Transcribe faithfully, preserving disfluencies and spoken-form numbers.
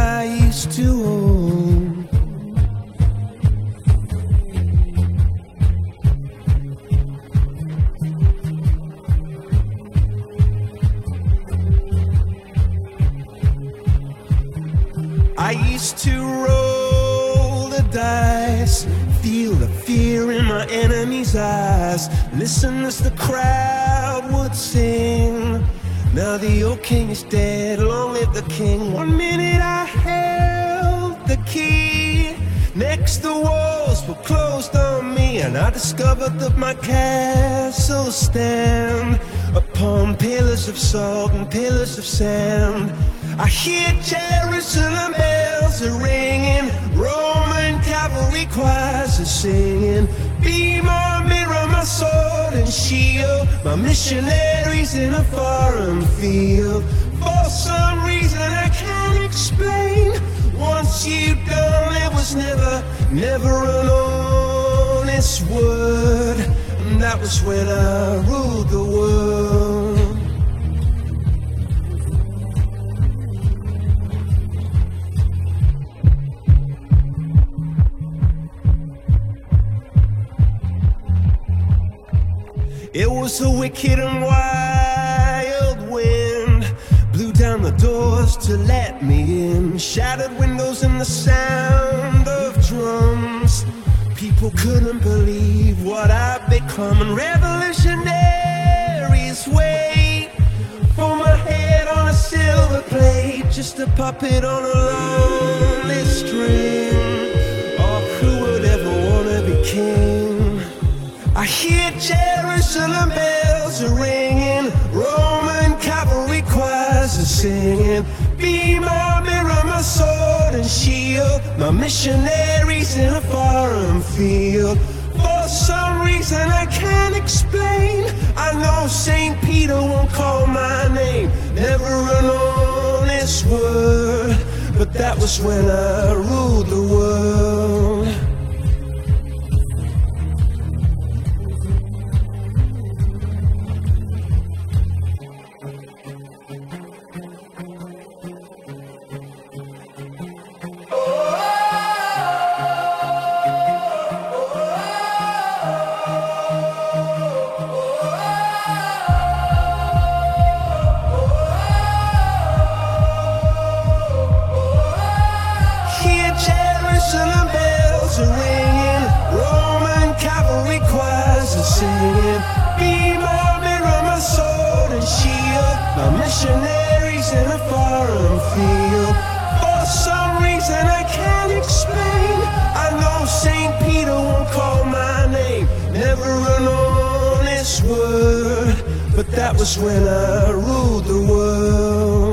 I used to own. I used to roll the dice, feel the fear in my enemy's eyes, listen as the crowd would sing. Now the old king is dead, long live the king. One minute I held the key, next the walls were closed on me, and I discovered that my castle stand upon pillars of salt and pillars of sand. I hear Jerusalem bells are ringing, Roman cavalry choirs are singing. Be my mirror, my sword and shield, my missionaries in a foreign field. For some reason I can't explain, once you gone there was never, never an honest word. And that was when I ruled the world. It was a wicked and wild wind, blew down the doors to let me in, shattered windows and the sound of drums. People couldn't believe what I'd become, and revolutionaries wait for my head on a silver plate, just a puppet on a lonely string. Oh, who would ever wanna be king? I hear Jerusalem bells are ringing, Roman cavalry choirs are singing. Be my mirror, my sword and shield, my missionaries in a foreign field. For some reason I can't explain, I know Saint Peter won't call my name, never an honest word. But that was when I ruled the world. Jerusalem bells are ringing, Roman cavalry choirs are singing. Be my mirror, my sword and shield, my missionaries in a foreign field. For some reason I can't explain, I know Saint Peter won't call my name, never an honest word. But that was when I ruled the world.